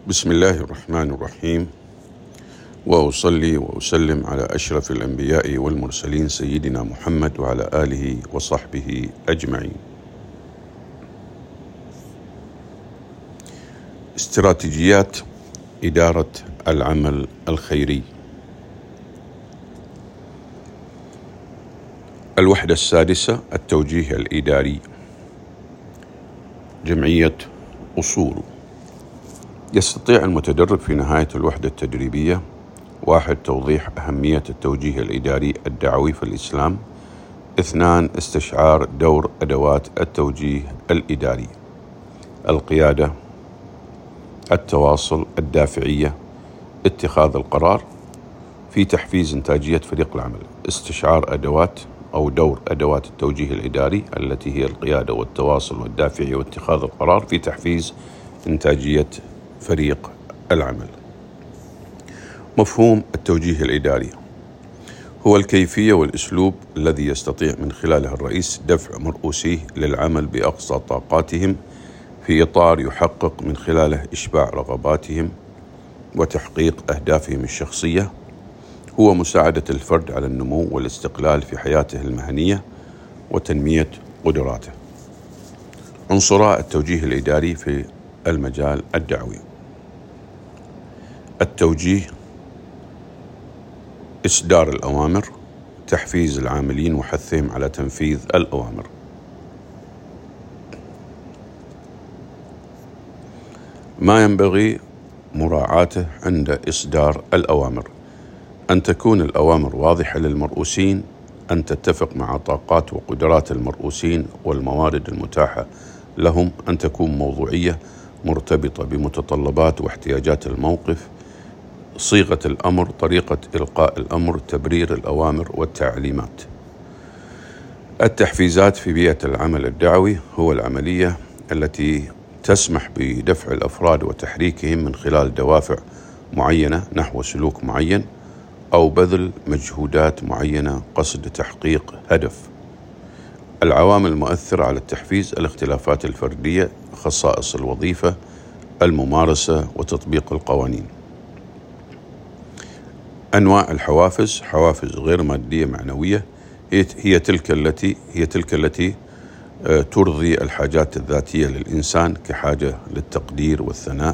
بسم الله الرحمن الرحيم، وأصلي وأسلم على أشرف الأنبياء والمرسلين سيدنا محمد وعلى آله وصحبه أجمعين. استراتيجيات إدارة العمل الخيري. الوحدة السادسة: التوجيه الإداري. جمعية أصول. يستطيع المتدرب في نهاية الوحدة التدريبية: 1. توضيح أهمية التوجيه الإداري الدعوي في الإسلام. 2. استشعار دور أدوات التوجيه الإداري: القيادة، التواصل، الدافعية، اتخاذ القرار، في تحفيز إنتاجية فريق العمل. استشعار أدوات أو دور أدوات التوجيه الإداري التي هي القيادة والتواصل والدافعية واتخاذ القرار في تحفيز إنتاجية فريق العمل. مفهوم التوجيه الإداري: هو الكيفية والأسلوب الذي يستطيع من خلاله الرئيس دفع مرؤوسيه للعمل بأقصى طاقاتهم في إطار يحقق من خلاله إشباع رغباتهم وتحقيق أهدافهم الشخصية. هو مساعدة الفرد على النمو والاستقلال في حياته المهنية وتنمية قدراته. عنصرا التوجيه الإداري في المجال الدعوي: التوجيه، إصدار الأوامر، تحفيز العاملين وحثهم على تنفيذ الأوامر. ما ينبغي مراعاته عند إصدار الأوامر: أن تكون الأوامر واضحة للمرؤوسين، أن تتفق مع طاقات وقدرات المرؤوسين والموارد المتاحة لهم، أن تكون موضوعية مرتبطة بمتطلبات واحتياجات الموقف، صيغة الأمر، طريقة إلقاء الأمر، تبرير الأوامر والتعليمات. التحفيزات في بيئة العمل الدعوي: هو العملية التي تسمح بدفع الأفراد وتحريكهم من خلال دوافع معينة نحو سلوك معين أو بذل مجهودات معينة قصد تحقيق هدف. العوامل المؤثرة على التحفيز: الاختلافات الفردية، خصائص الوظيفة، الممارسة وتطبيق القوانين. أنواع الحوافز: حوافز غير مادية معنوية، هي تلك التي ترضي الحاجات الذاتية للإنسان كالحاجة للتقدير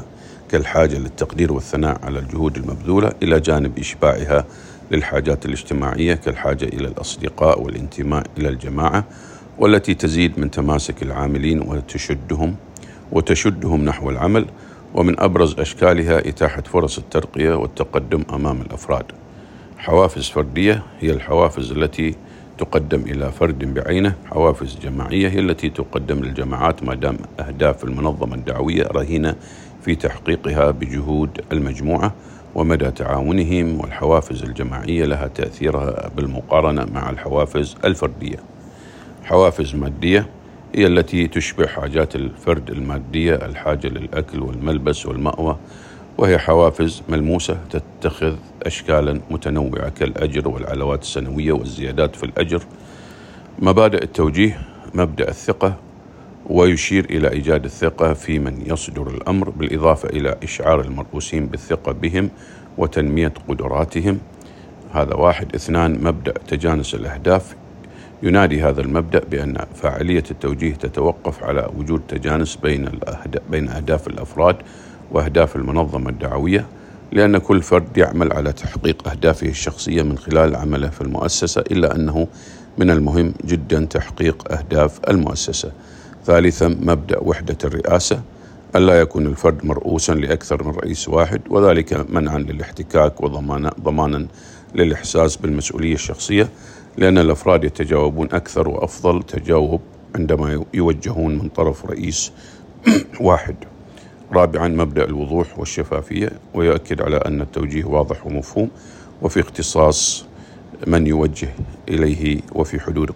والثناء على الجهود المبذولة، إلى جانب إشباعها للحاجات الاجتماعية كالحاجة إلى الأصدقاء والانتماء إلى الجماعة، والتي تزيد من تماسك العاملين وتشدهم نحو العمل. ومن أبرز أشكالها إتاحة فرص الترقية والتقدم أمام الأفراد. حوافز فردية: هي الحوافز التي تقدم إلى فرد بعينه. حوافز جماعية: هي التي تقدم للجماعات ما دام أهداف المنظمة الدعوية رهينة في تحقيقها بجهود المجموعة ومدى تعاونهم. والحوافز الجماعية لها تأثيرها بالمقارنة مع الحوافز الفردية. حوافز مادية: هي التي تشبع حاجات الفرد المادية، الحاجة للأكل والملبس والمأوى، وهي حوافز ملموسة تتخذ أشكالا متنوعة كالأجر والعلاوات السنوية والزيادات في الأجر. مبادئ التوجيه: مبدأ الثقة، ويشير إلى إيجاد الثقة في من يصدر الأمر، بالإضافة إلى إشعار المرؤوسين بالثقة بهم وتنمية قدراتهم. هذا 1. 2. مبدأ تجانس الأهداف: ينادي هذا المبدأ بأن فاعلية التوجيه تتوقف على وجود تجانس بين أهداف الأفراد وأهداف المنظمة الدعوية، لأن كل فرد يعمل على تحقيق أهدافه الشخصية من خلال عمله في المؤسسة، إلا أنه من المهم جدا تحقيق أهداف المؤسسة. 3. مبدأ وحدة الرئاسة: ألا يكون الفرد مرؤوسا لأكثر من رئيس واحد، وذلك منعا للاحتكاك وضمانا للإحساس بالمسؤولية الشخصية، لأن الأفراد يتجاوبون أكثر وأفضل تجاوب عندما يوجهون من طرف رئيس واحد. 4. مبدأ الوضوح والشفافية، ويؤكد على أن التوجيه واضح ومفهوم وفي اختصاص من يوجه إليه وفي حدود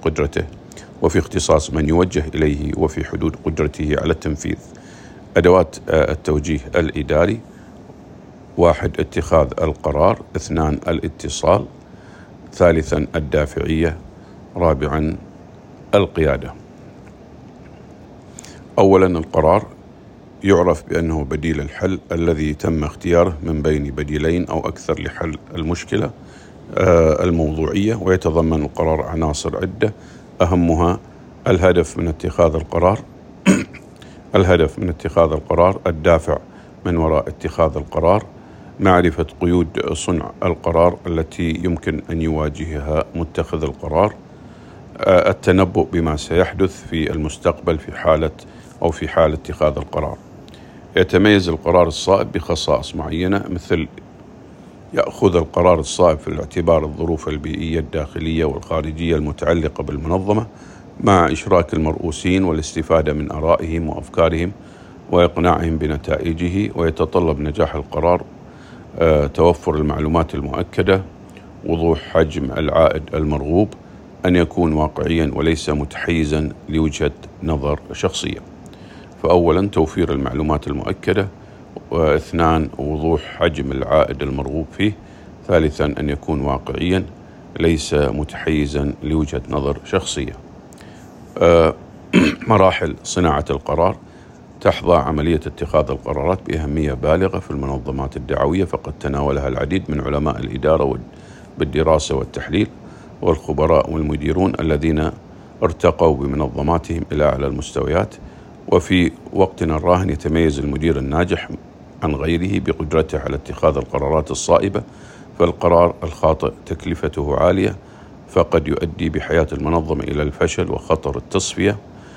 قدرته على التنفيذ. أدوات التوجيه الإداري: 1. اتخاذ القرار. 2. الاتصال. 3. الدافعية. 4. القيادة. أولا القرار: يعرف بأنه بديل الحل الذي تم اختياره من بين بديلين أو أكثر لحل المشكلة الموضوعية، ويتضمن القرار عناصر عدة أهمها الهدف من اتخاذ القرار الهدف من اتخاذ القرار، الدافع من وراء اتخاذ القرار، معرفة قيود صنع القرار التي يمكن أن يواجهها متخذ القرار، التنبؤ بما سيحدث في المستقبل في حال اتخاذ القرار. يتميز القرار الصائب بخصائص معينة، مثل يأخذ القرار الصائب في الاعتبار الظروف البيئية الداخلية والخارجية المتعلقة بالمنظمة مع إشراك المرؤوسين والاستفادة من آرائهم وأفكارهم وإقناعهم بنتائجه. ويتطلب نجاح القرار توفر المعلومات المؤكدة، وضوح حجم العائد المرغوب، أن يكون واقعيا وليس متحيزا لوجهة نظر شخصية. فأولا توفير المعلومات المؤكدة، واثنان وضوح حجم العائد المرغوب فيه، ثالثا أن يكون واقعيا ليس متحيزا لوجهة نظر شخصية. مراحل صناعة القرار. تحظى عملية اتخاذ القرارات بأهمية بالغة في المنظمات الدعوية، فقد تناولها العديد من علماء الإدارة بالدراسة والتحليل والخبراء والمديرون الذين ارتقوا بمنظماتهم إلى أعلى المستويات. وفي وقتنا الراهن يتميز المدير الناجح عن غيره بقدرته على اتخاذ القرارات الصائبة، فالقرار الخاطئ تكلفته عالية، فقد يؤدي بحياة المنظمة إلى الفشل وخطر التصفية.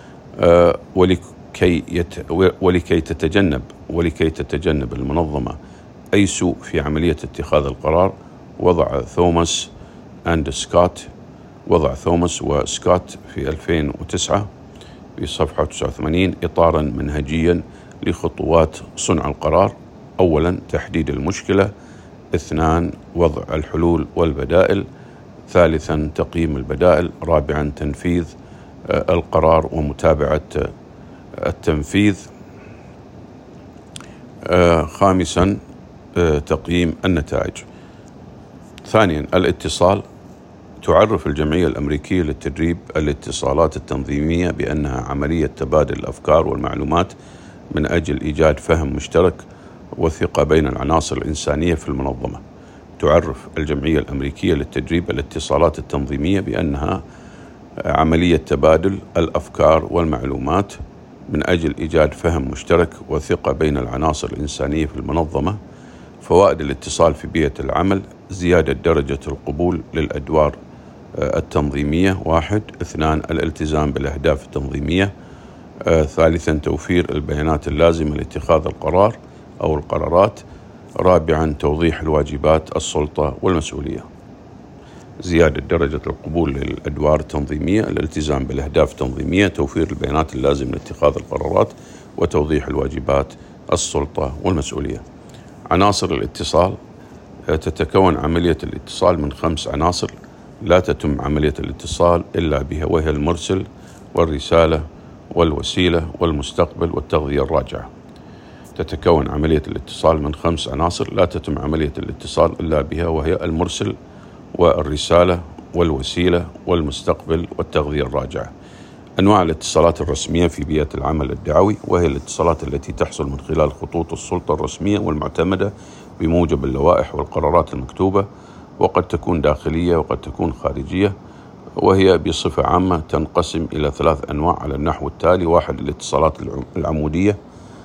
ولكي تتجنب المنظمة أي سوء في عملية اتخاذ القرار، وضع ثوماس وسكوت في 2009 في صفحة 89 إطارا منهجيا لخطوات صنع القرار. أولا تحديد المشكلة، اثنان وضع الحلول والبدائل، ثالثا تقييم البدائل، رابعا تنفيذ القرار ومتابعة التنفيذ، خامسا تقييم النتائج. ثانيا الاتصال. تعرف الجمعية الأمريكية للتدريب الاتصالات التنظيمية بأنها عملية تبادل الأفكار والمعلومات من أجل إيجاد فهم مشترك وثقة بين العناصر الإنسانية في المنظمة. تعرف الجمعية الأمريكية للتدريب الاتصالات التنظيمية بأنها عملية تبادل الأفكار والمعلومات من أجل إيجاد فهم مشترك وثقة بين العناصر الإنسانية في المنظمة. فوائد الاتصال في بيئة العمل: زيادة درجة القبول للأدوار التنظيمية، 1. 2. الالتزام بالأهداف التنظيمية، 3. توفير البيانات اللازمة لاتخاذ القرار أو القرارات، 4. توضيح الواجبات، السلطة والمسؤولية. زيادة درجة القبول للأدوار التنظيمية، الالتزام بالأهداف التنظيمية، توفير البيانات اللازمة لاتخاذ القرارات، وتوضيح الواجبات، السلطة والمسؤولية. عناصر الاتصال. تتكون عملية الاتصال من 5 عناصر لا تتم عملية الاتصال إلا بها، وهي المرسل والرسالة والوسيلة والمستقبل والتغذية الراجعة. تتكون عملية الاتصال من 5 عناصر لا تتم عملية الاتصال إلا بها، وهي المرسل والرسالة والوسيلة والمستقبل والتغذية الراجعة. أنواع الاتصالات الرسمية في بيئة العمل الدعوي، وهي الاتصالات التي تحصل من خلال خطوط السلطة الرسمية والمعتمدة بموجب اللوائح والقرارات المكتوبة، وقد تكون داخلية وقد تكون خارجية، وهي بصفة عامة تنقسم إلى 3 أنواع على النحو التالي: 1. الاتصالات العمودية.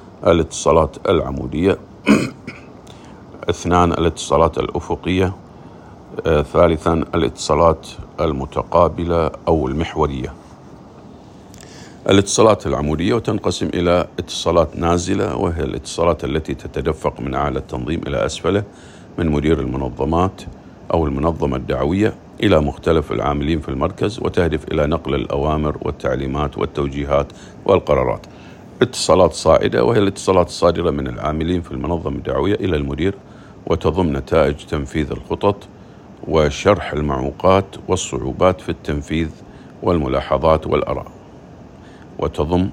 2. الاتصالات الأفقية. 3. الاتصالات المتقابلة أو المحورية. الاتصالات العمودية وتنقسم إلى اتصالات نازلة، وهي الاتصالات التي تتدفق من أعلى التنظيم إلى أسفله، من مدير المنظمات أو المنظمة الدعوية إلى مختلف العاملين في المركز، وتهدف إلى نقل الأوامر والتعليمات والتوجيهات والقرارات. اتصالات صاعدة، وهي الاتصالات الصادرة من العاملين في المنظمة الدعوية إلى المدير، وتضم نتائج تنفيذ الخطط وشرح المعوقات والصعوبات في التنفيذ والملاحظات والآراء. وتضم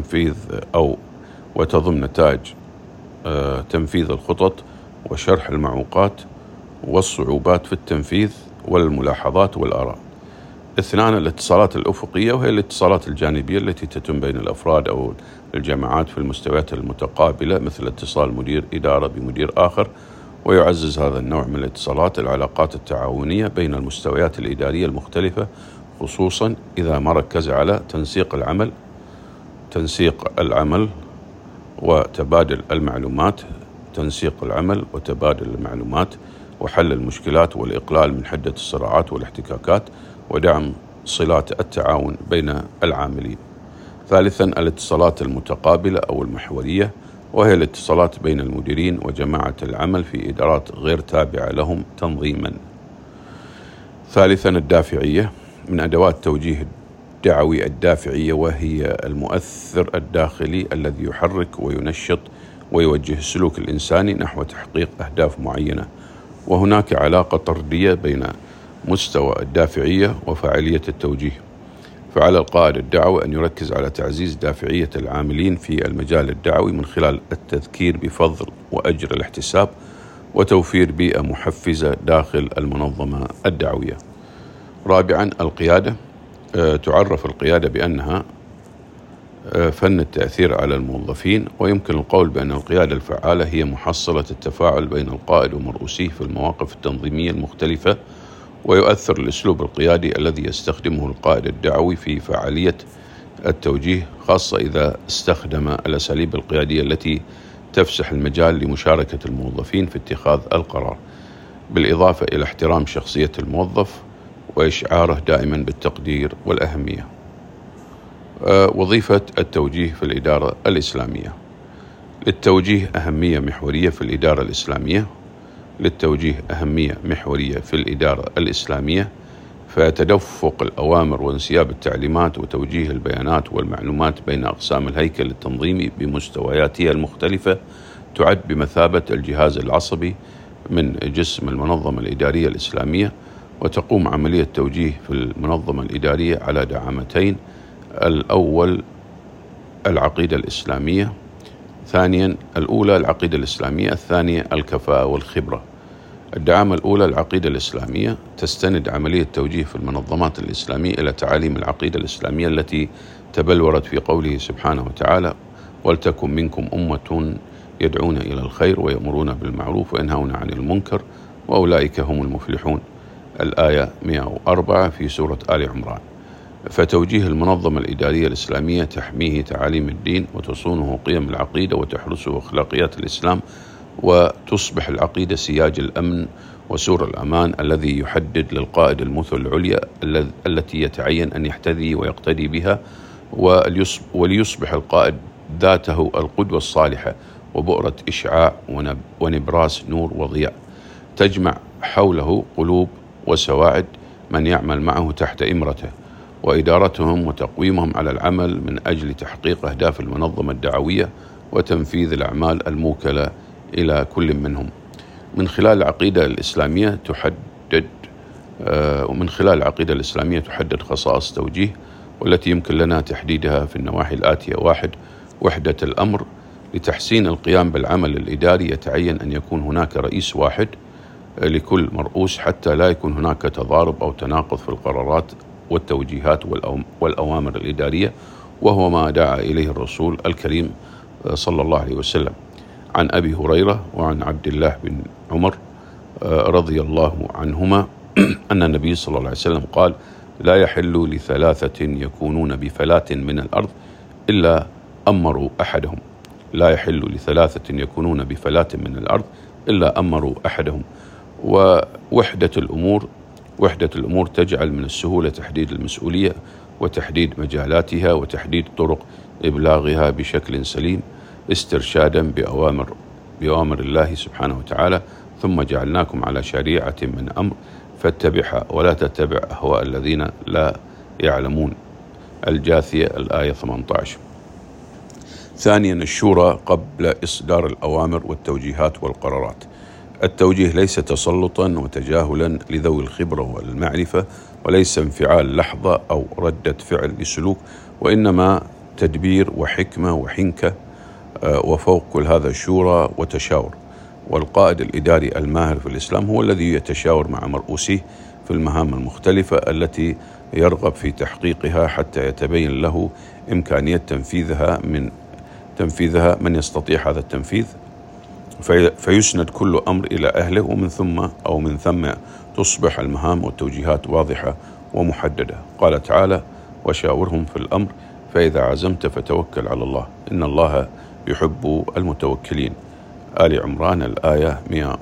نتائج تنفيذ الخطط وشرح المعوقات والصعوبات في التنفيذ والملاحظات والآراء. 2. الاتصالات الأفقية، وهي الاتصالات الجانبية التي تتم بين الأفراد أو الجماعات في المستويات المتقابلة مثل اتصال مدير إدارة بمدير آخر، ويعزز هذا النوع من الاتصالات العلاقات التعاونية بين المستويات الإدارية المختلفة، خصوصا إذا ما ركز على تنسيق العمل وتبادل المعلومات، وحل المشكلات والإقلال من حدة الصراعات والاحتكاكات، ودعم صلات التعاون بين العاملين. ثالثا، الاتصالات المتقابلة أو المحورية، وهي الاتصالات بين المديرين وجماعة العمل في إدارات غير تابعة لهم تنظيما. ثالثا، الدافعية، من أدوات توجيه الدعوي الدافعية، وهي المؤثر الداخلي الذي يحرك وينشط ويوجه السلوك الإنساني نحو تحقيق أهداف معينة. وهناك علاقة طردية بين مستوى الدافعية وفاعلية التوجيه، فعلى القائد الدعوي أن يركز على تعزيز دافعية العاملين في المجال الدعوي من خلال التذكير بفضل وأجر الاحتساب وتوفير بيئة محفزة داخل المنظمة الدعوية. رابعا، القيادة. تعرف القيادة بأنها فن التأثير على الموظفين، ويمكن القول بأن القيادة الفعالة هي محصلة التفاعل بين القائد ومرؤوسيه في المواقف التنظيمية المختلفة، ويؤثر الأسلوب القيادي الذي يستخدمه القائد الدعوي في فعالية التوجيه، خاصة إذا استخدم الأساليب القيادية التي تفسح المجال لمشاركة الموظفين في اتخاذ القرار، بالإضافة إلى احترام شخصية الموظف وإشعاره دائما بالتقدير والأهمية. وظيفة التوجيه في الإدارة الإسلامية. للتوجيه أهمية محورية في الإدارة الإسلامية، فتدفق الأوامر وانسياب التعليمات وتوجيه البيانات والمعلومات بين أقسام الهيكل التنظيمي بمستوياتها المختلفة تعد بمثابة الجهاز العصبي من جسم المنظمة الإدارية الإسلامية، وتقوم عملية توجيه في المنظمة الإدارية على دعامتين: الأول العقيدة الإسلامية، الأولى العقيدة الإسلامية، الثانية الكفاءة والخبرة. الدعامة الأولى العقيدة الإسلامية تستند عملية توجيه في المنظمات الإسلامية إلى تعاليم العقيدة الإسلامية التي تبلورت في قوله سبحانه وتعالى: ولتكن منكم أمة يدعون إلى الخير ويأمرون بالمعروف وينهون عن المنكر وأولئك هم المفلحون، الآية 104 في سورة آل عمران. فتوجيه المنظمة الإدارية الإسلامية تحميه تعاليم الدين وتصونه قيم العقيدة وتحرسه أخلاقيات الإسلام، وتصبح العقيدة سياج الأمن وسور الأمان الذي يحدد للقائد المثل العليا التي يتعين أن يحتذي ويقتدي بها، وليصبح القائد ذاته القدوة الصالحة وبؤرة إشعاع ونبراس نور وضياء تجمع حوله قلوب وسواعد من يعمل معه تحت إمرته، وإدارتهم وتقويمهم على العمل من أجل تحقيق أهداف المنظمة الدعوية وتنفيذ الأعمال الموكلة إلى كل منهم. من خلال العقيدة الإسلامية تحدد خصائص توجيه، والتي يمكن لنا تحديدها في النواحي الآتية: 1. وحدة الأمر. لتحسين القيام بالعمل الإداري يتعين أن يكون هناك رئيس واحد لكل مرؤوس حتى لا يكون هناك تضارب أو تناقض في القرارات والتوجيهات والأوامر الإدارية، وهو ما دعا إليه الرسول الكريم صلى الله عليه وسلم. عن أبي هريرة وعن عبد الله بن عمر رضي الله عنهما أن النبي صلى الله عليه وسلم قال: لا يحل لثلاثة يكونون بفلاة من الأرض إلا أمروا أحدهم. ووحدة الأمور تجعل من السهولة تحديد المسؤولية وتحديد مجالاتها وتحديد طرق إبلاغها بشكل سليم، استرشادا بأوامر الله سبحانه وتعالى: ثم جعلناكم على شريعة من أمر فاتبعها ولا تتبع أهواء الذين لا يعلمون، الجاثية، الآية 18. ثانيا، الشورى قبل إصدار الأوامر والتوجيهات والقرارات. التوجيه ليس تسلطا وتجاهلا لذوي الخبرة والمعرفة، وليس انفعال لحظة أو ردة فعل لسلوك، وإنما تدبير وحكمة وحنكة، وفوق كل هذا الشورى وتشاور. والقائد الإداري الماهر في الإسلام هو الذي يتشاور مع مرؤوسيه في المهام المختلفة التي يرغب في تحقيقها حتى يتبين له إمكانية تنفيذها من تنفيذها من يستطيع هذا التنفيذ، فيسند كل أمر إلى أهله، ومن ثم تصبح المهام والتوجيهات واضحة ومحددة. قال تعالى: وشاورهم في الأمر فإذا عزمت فتوكل على الله إن الله يحب المتوكلين. آل عمران الآية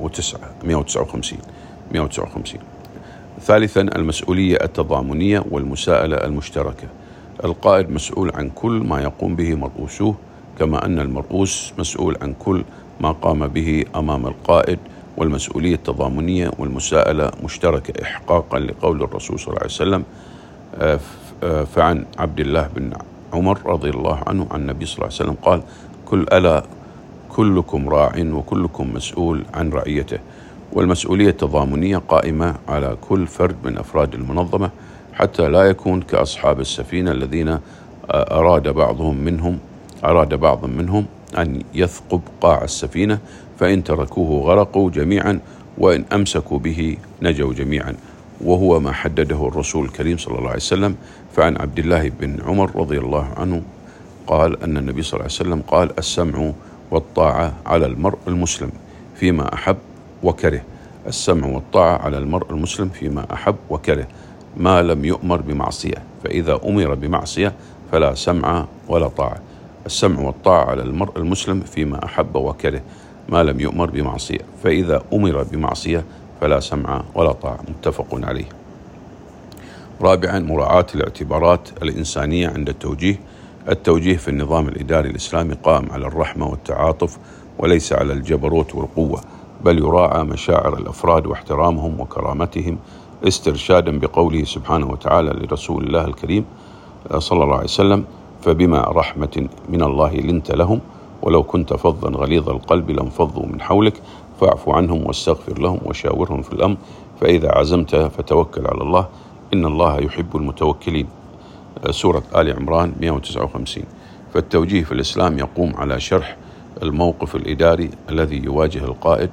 159. ثالثا، المسؤولية التضامنية والمساءلة المشتركة. القائد مسؤول عن كل ما يقوم به مرؤوسوه، كما أن المرؤوس مسؤول عن كل ما قام به أمام القائد. والمسؤولية التضامنية والمساءلة مشتركة إحقاقا لقول الرسول صلى الله عليه وسلم. فعن عبد الله بن عمر رضي الله عنه عن النبي صلى الله عليه وسلم قال: ألا كلكم راع وكلكم مسؤول عن رعيته. والمسؤولية التضامنية قائمة على كل فرد من أفراد المنظمة، حتى لا يكون كأصحاب السفينة الذين أراد بعض منهم أن يثقب قاع السفينة، فإن تركوه غرقوا جميعا، وإن أمسكوا به نجوا جميعا، وهو ما حدده الرسول الكريم صلى الله عليه وسلم. فعن عبد الله بن عمر رضي الله عنه قال أن النبي صلى الله عليه وسلم قال: السمع والطاعة على المرء المسلم فيما أحب وكره. السمع والطاعة على المرء المسلم فيما أحب وكره، ما لم يؤمر بمعصية، فإذا أمر بمعصية فلا سمع ولا طاعة. السمع والطاعة على المرء المسلم فيما أحب وكره، ما لم يؤمر بمعصية، فإذا أمر بمعصية فلا سمع ولا طاعة. متفق عليه. رابعا، مراعاة الاعتبارات الإنسانية عند التوجيه. التوجيه في النظام الإداري الإسلامي قائم على الرحمة والتعاطف، وليس على الجبروت والقوة، بل يراعى مشاعر الأفراد واحترامهم وكرامتهم، استرشادا بقوله سبحانه وتعالى لرسول الله الكريم صلى الله عليه وسلم: فبما رحمة من الله لنت لهم ولو كنت فظا غليظ القلب لانفضوا من حولك فاعف عنهم واستغفر لهم وشاورهم في الأمر فإذا عزمت فتوكل على الله إن الله يحب المتوكلين. سورة آل عمران 159. فالتوجيه في الإسلام يقوم على شرح الموقف الإداري الذي يواجه القائد.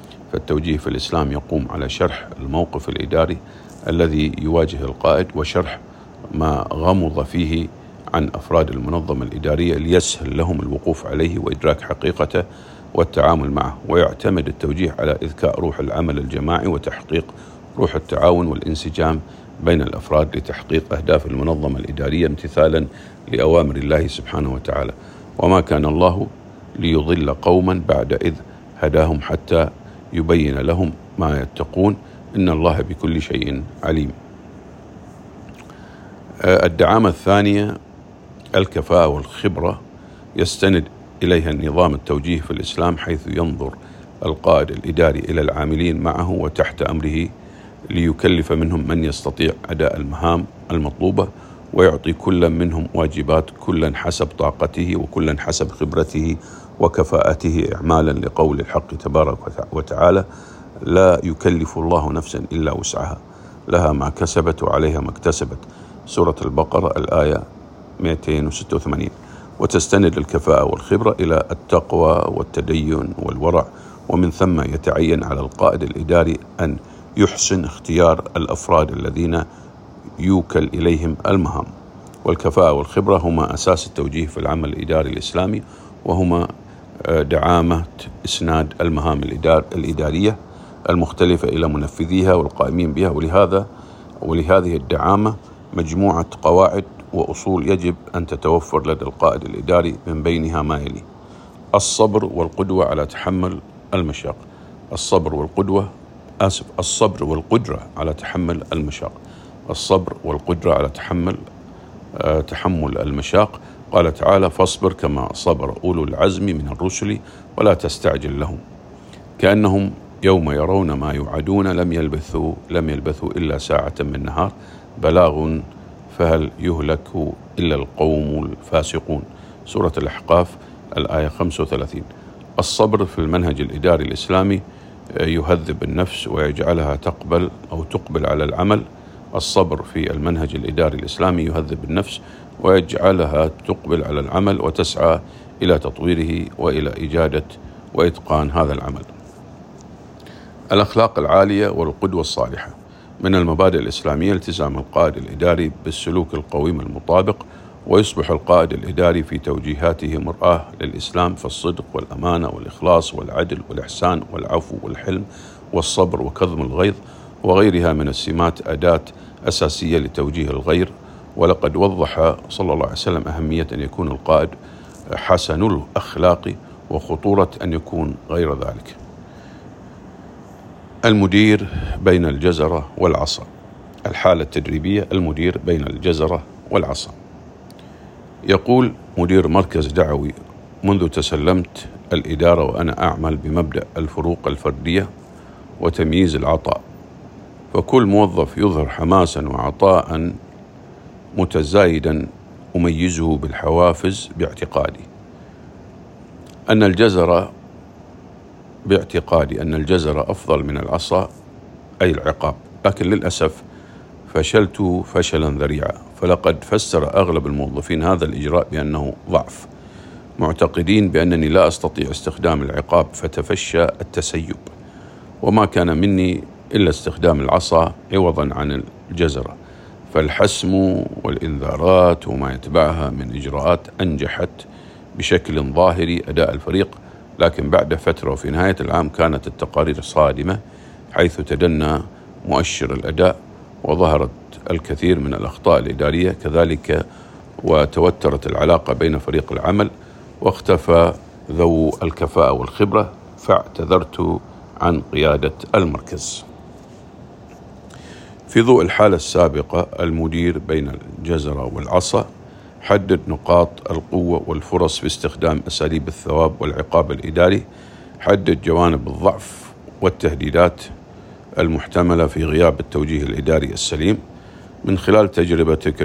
وشرح ما غمض فيه عن أفراد المنظمة الإدارية ليسهل لهم الوقوف عليه وإدراك حقيقته والتعامل معه. ويعتمد التوجيه على إذكاء روح العمل الجماعي وتحقيق روح التعاون والانسجام بين الأفراد لتحقيق أهداف المنظمة الإدارية امتثالا لأوامر الله سبحانه وتعالى. وما كان الله ليضل قوما بعد إذ هداهم حتى يبين لهم ما يتقون إن الله بكل شيء عليم. الدعامة الثانية الكفاءة والخبرة، يستند إليها النظام التوجيه في الإسلام، حيث ينظر القائد الإداري إلى العاملين معه وتحت أمره ليكلف منهم من يستطيع أداء المهام المطلوبة، ويعطي كل منهم واجبات كلا حسب طاقته وكلا حسب خبرته وكفاءته، إعمالا لقول الحق تبارك وتعالى: لا يكلف الله نفسا إلا وسعها لها ما كسبت وعليها ما اكتسبت. سورة البقرة الآية 286. وتستند الكفاءة والخبرة إلى التقوى والتدين والورع، ومن ثم يتعين على القائد الإداري أن يحسن اختيار الأفراد الذين يوكل إليهم المهام. والكفاءة والخبرة هما أساس التوجيه في العمل الإداري الإسلامي، وهما دعامة إسناد المهام الإدارية المختلفة إلى منفذيها والقائمين بها. ولهذه الدعامة مجموعة قواعد وأصول يجب أن تتوفر لدى القائد الإداري، من بينها ما يلي: الصبر والقدرة على تحمل المشاق. الصبر والقدرة على تحمل المشاق. قال تعالى: فاصبر كما صبر أولو العزم من الرسل ولا تستعجل لهم كأنهم يوم يرون ما يوعدون لم يلبثوا إلا ساعة من نهار بلاغ فهل يهلك إلا القوم الفاسقون. سورة الأحقاف الآية 35. الصبر في المنهج الإداري الإسلامي يهذب النفس ويجعلها تقبل على العمل. الصبر في المنهج الإداري الإسلامي يهذب النفس ويجعلها تقبل على العمل وتسعى إلى تطويره وإلى إجادة وإتقان هذا العمل. الأخلاق العالية والقدوة الصالحة. من المبادئ الإسلامية التزام القائد الإداري بالسلوك القويم المطابق ويصبح القائد الإداري في توجيهاته مرآة للإسلام فالصدق والأمانة والإخلاص والعدل والإحسان والعفو والحلم والصبر وكظم الغيظ وغيرها من السمات أداة أساسية لتوجيه الغير. ولقد وضح صلى الله عليه وسلم أهمية أن يكون القائد حسن الأخلاق وخطورة أن يكون غير ذلك. المدير بين الجزرة والعصا. الحالة التدريبية: المدير بين الجزرة والعصا. يقول مدير مركز دعوي: منذ تسلمت الإدارة وأنا أعمل بمبدأ الفروق الفردية وتمييز العطاء، فكل موظف يظهر حماسا وعطاء متزايدا أميزه بالحوافز باعتقادي أن الجزرة أفضل من العصا أي العقاب، لكن للأسف فشلت فشلا ذريعا، فلقد فسر أغلب الموظفين هذا الإجراء بأنه ضعف، معتقدين بأنني لا أستطيع استخدام العقاب، فتفشى التسيب، وما كان مني إلا استخدام العصا عوضا عن الجزرة، فالحسم والإنذارات وما يتبعها من إجراءات أنجحت بشكل ظاهري أداء الفريق. لكن بعد فترة وفي نهاية العام كانت التقارير صادمة، حيث تدنى مؤشر الأداء وظهرت الكثير من الأخطاء الإدارية كذلك، وتوترت العلاقة بين فريق العمل واختفى ذو الكفاءة والخبرة، فاعتذرت عن قيادة المركز. في ضوء الحالة السابقة: المدير بين الجزرة والعصا. حدد نقاط القوة والفرص في استخدام أساليب الثواب والعقاب الإداري. حدد جوانب الضعف والتهديدات المحتملة في غياب التوجيه الإداري السليم. من خلال تجربتك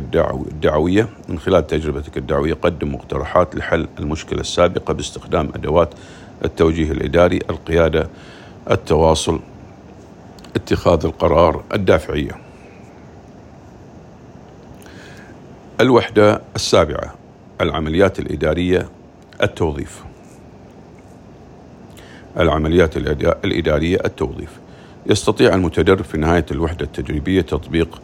الدعوية قدم مقترحات لحل المشكلة السابقة باستخدام أدوات التوجيه الإداري: القيادة، التواصل، اتخاذ القرار، الدافعية. الوحدة السابعة: العمليات الإدارية، التوظيف. العمليات الإدارية، التوظيف. يستطيع المتدرب في نهاية الوحدة التدريبية تطبيق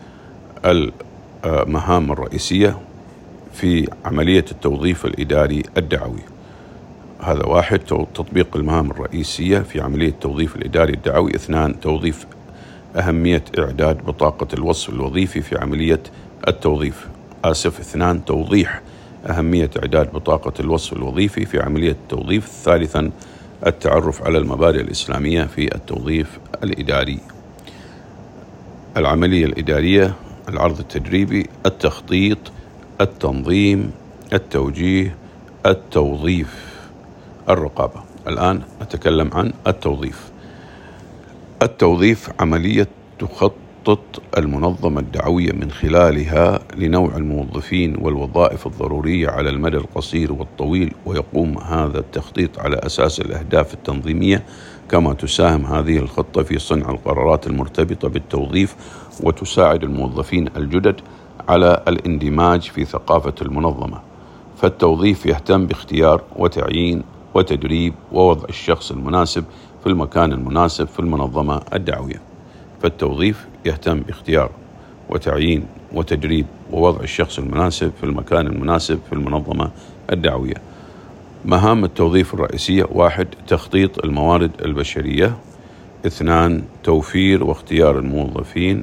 المهام الرئيسية في عملية التوظيف الإداري الدعوي. هذا 1. تطبيق المهام الرئيسية في عملية التوظيف الإداري الدعوي. 2. أهمية إعداد بطاقة الوصف الوظيفي في عملية التوظيف. 2. توضيح أهمية إعداد بطاقة الوصف الوظيفي في عملية التوظيف. 3. التعرف على المبادئ الإسلامية في التوظيف الإداري. العملية الإدارية، العرض التدريبي: التخطيط، التنظيم، التوجيه، التوظيف، الرقابة. الآن أتكلم عن التوظيف. التوظيف عملية تخطط المنظمة الدعوية من خلالها لنوع الموظفين والوظائف الضرورية على المدى القصير والطويل، ويقوم هذا التخطيط على أساس الأهداف التنظيمية، كما تساهم هذه الخطة في صنع القرارات المرتبطة بالتوظيف، وتساعد الموظفين الجدد على الاندماج في ثقافة المنظمة. فالتوظيف يهتم باختيار وتعيين وتدريب ووضع الشخص المناسب في المكان المناسب في المنظمة الدعوية. فالتوظيف يهتم باختيار وتعيين وتدريب ووضع الشخص المناسب في المكان المناسب في المنظمة الدعوية. مهام التوظيف الرئيسية: 1. تخطيط الموارد البشرية. 2. توفير واختيار الموظفين.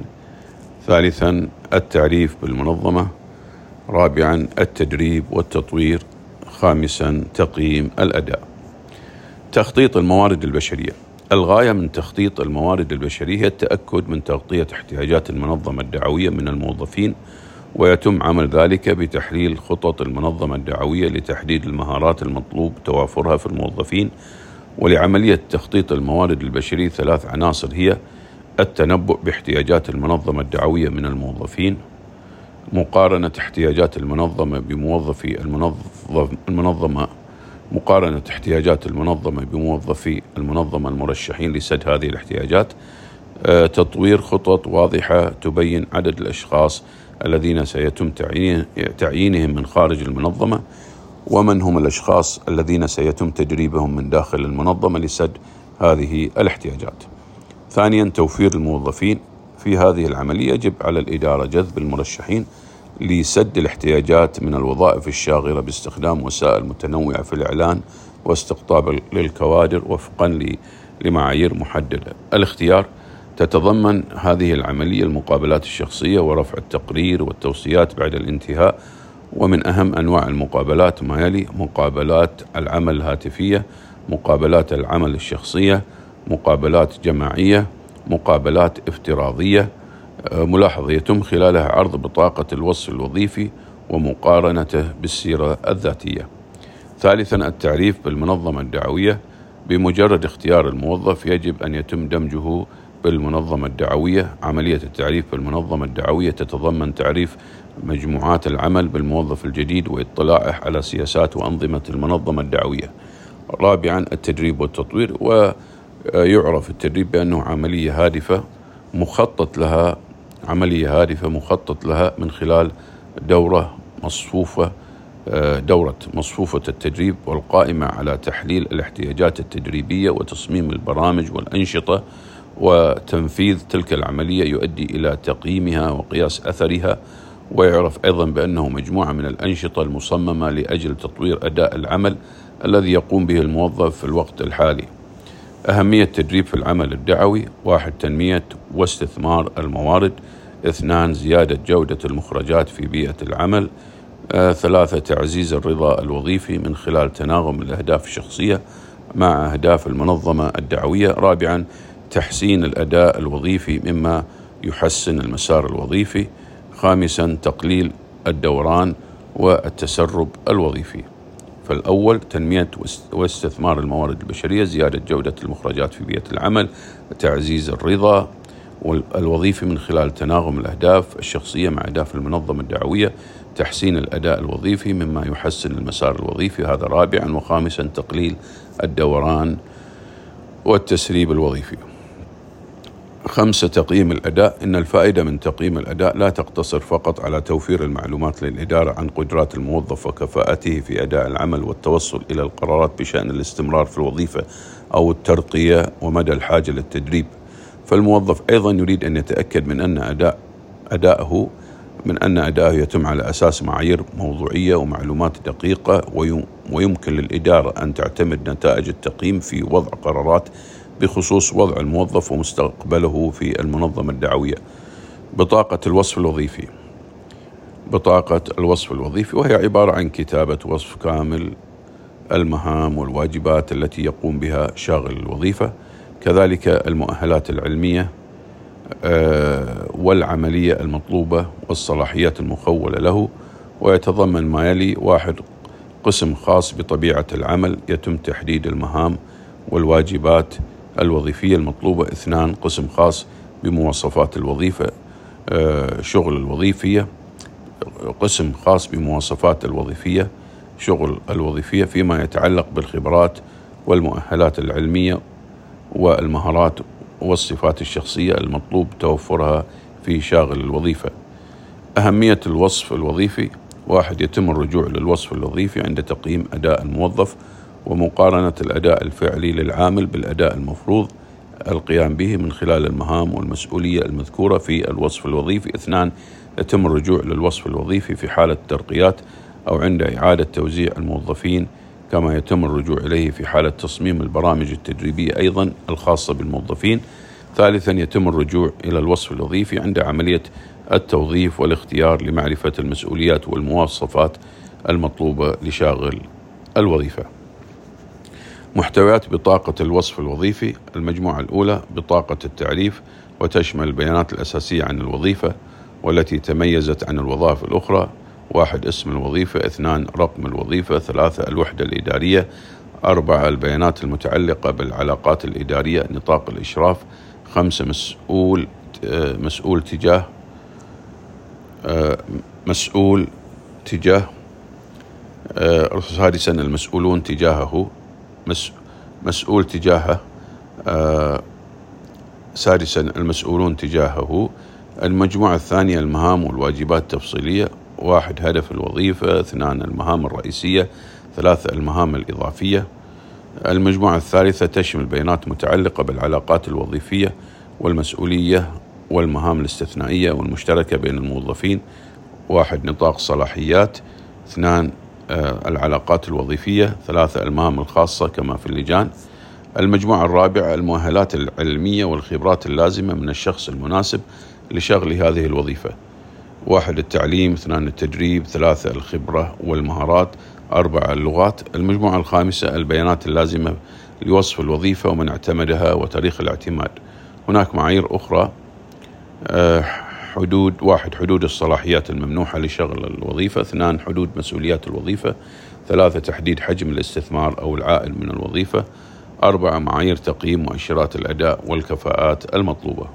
3. التعريف بالمنظمة. 4. التدريب والتطوير. 5. تقييم الأداء. تخطيط الموارد البشرية. الغاية من تخطيط الموارد البشرية هي التأكد من تغطية احتياجات المنظمة الدعوية من الموظفين، ويتم عمل ذلك بتحليل خطط المنظمة الدعوية لتحديد المهارات المطلوب توافرها في الموظفين. ولعملية تخطيط الموارد البشرية 3 عناصر هي: التنبؤ باحتياجات المنظمة الدعوية من الموظفين، مقارنة احتياجات المنظمة بموظفي المنظمة المرشحين لسد هذه الاحتياجات، تطوير خطط واضحة تبين عدد الأشخاص الذين سيتم تعيينهم من خارج المنظمة، ومن هم الأشخاص الذين سيتم تدريبهم من داخل المنظمة لسد هذه الاحتياجات. 2. توفير الموظفين. في هذه العملية يجب على الإدارة جذب المرشحين لسد الاحتياجات من الوظائف الشاغرة باستخدام وسائل متنوعة في الإعلان واستقطاب للكوادر وفقا لمعايير محددة. الاختيار: تتضمن هذه العملية المقابلات الشخصية ورفع التقرير والتوصيات بعد الانتهاء. ومن أهم أنواع المقابلات ما يلي: مقابلات العمل الهاتفية، مقابلات العمل الشخصية، مقابلات جماعية، مقابلات افتراضية. ملاحظة: يتم خلالها عرض بطاقة الوصف الوظيفي ومقارنته بالسيرة الذاتية. ثالثا، التعريف بالمنظمة الدعوية. بمجرد اختيار الموظف يجب أن يتم دمجه بالمنظمة الدعوية. عملية التعريف بالمنظمة الدعوية تتضمن تعريف مجموعات العمل بالموظف الجديد واطلاعه على سياسات وأنظمة المنظمة الدعوية. رابعا، التدريب والتطوير. ويعرف التدريب بأنه عملية هادفة مخطط لها من خلال دورة مصفوفة التدريب والقائمة على تحليل الاحتياجات التدريبية وتصميم البرامج والأنشطة، وتنفيذ تلك العملية يؤدي إلى تقييمها وقياس أثرها. ويعرف أيضا بأنه مجموعة من الأنشطة المصممة لأجل تطوير أداء العمل الذي يقوم به الموظف في الوقت الحالي. أهمية التدريب في العمل الدعوي: 1. تنمية واستثمار الموارد. 2. زيادة جودة المخرجات في بيئة العمل. 3. تعزيز الرضا الوظيفي من خلال تناغم الأهداف الشخصية مع أهداف المنظمة الدعوية. 4. تحسين الأداء الوظيفي مما يحسن المسار الوظيفي. 5. تقليل الدوران والتسرب الوظيفي. فالأول: تنمية واستثمار الموارد البشرية، زيادة جودة المخرجات في بيئة العمل، تعزيز الرضا الوظيفي من خلال تناغم الأهداف الشخصية مع أهداف المنظمة الدعوية، تحسين الأداء الوظيفي مما يحسن المسار الوظيفي، هذا 4. و5. تقليل الدوران والتسريب الوظيفي. 5. تقييم الأداء. إن الفائدة من تقييم الأداء لا تقتصر فقط على توفير المعلومات للإدارة عن قدرات الموظف وكفاءته في أداء العمل والتوصل إلى القرارات بشأن الاستمرار في الوظيفة أو الترقية ومدى الحاجة للتدريب. فالموظف أيضا يريد أن يتأكد من أن أداءه يتم على أساس معايير موضوعية ومعلومات دقيقة، ويمكن للإدارة أن تعتمد نتائج التقييم في وضع قرارات بخصوص وضع الموظف ومستقبله في المنظمة الدعوية. بطاقة الوصف الوظيفي. بطاقة الوصف الوظيفي وهي عبارة عن كتابة وصف كامل المهام والواجبات التي يقوم بها شاغل الوظيفة، كذلك المؤهلات العلمية والعملية المطلوبة والصلاحيات المخولة له. ويتضمن ما يلي: 1. قسم خاص بطبيعة العمل يتم تحديد المهام والواجبات الوظيفية المطلوبة. 2. قسم خاص بمواصفات الوظيفة شغل الوظيفية. قسم خاص بمواصفات الوظيفية شغل الوظيفية فيما يتعلق بالخبرات والمؤهلات العلمية والمهارات والصفات الشخصية المطلوب توفرها في شاغل الوظيفة. أهمية الوصف الوظيفي: 1. يتم الرجوع للوصف الوظيفي عند تقييم أداء الموظف ومقارنة الأداء الفعلي للعامل بالأداء المفروض القيام به من خلال المهام والمسؤولية المذكورة في الوصف الوظيفي. 2. يتم الرجوع للوصف الوظيفي في حالة الترقيات أو عند إعادة توزيع الموظفين، كما يتم الرجوع إليه في حالة تصميم البرامج التدريبية أيضا الخاصة بالموظفين. 3. يتم الرجوع إلى الوصف الوظيفي عند عملية التوظيف والاختيار لمعرفة المسؤوليات والمواصفات المطلوبة لشاغل الوظيفة. محتويات بطاقة الوصف الوظيفي. المجموعة الأولى: بطاقة التعريف، وتشمل البيانات الأساسية عن الوظيفة والتي تميزت عن الوظائف الأخرى. 1. اسم الوظيفة. 2. رقم الوظيفة. 3. الوحدة الإدارية. 4. البيانات المتعلقة بالعلاقات الإدارية، نطاق الإشراف. 5. مسؤول تجاه. 6. المسؤولون تجاهه. مسؤول تجاهه. 6. المسؤولون تجاهه. المجموعة الثانية: المهام والواجبات التفصيلية. 1. هدف الوظيفة. 2. المهام الرئيسية. 3. المهام الإضافية. المجموعة الثالثة تشمل بيانات متعلقة بالعلاقات الوظيفية والمسؤولية والمهام الاستثنائية والمشتركة بين الموظفين 1. نطاق صلاحيات. 2. العلاقات الوظيفية. 3. المهام الخاصة كما في اللجان. المجموعة الرابعة المؤهلات العلمية والخبرات اللازمة من الشخص المناسب لشغل هذه الوظيفة. 1. التعليم. 2. التدريب. 3. الخبرة والمهارات. 4. اللغات. المجموعة الخامسة البيانات اللازمة لوصف الوظيفة ومن اعتمدها وتاريخ الاعتماد. هناك معايير أخرى. 1. حدود الصلاحيات الممنوحة لشغل الوظيفة. 2. حدود مسؤوليات الوظيفة. 3. تحديد حجم الاستثمار أو العائد من الوظيفة. 4. معايير تقييم مؤشرات الأداء والكفاءات المطلوبة.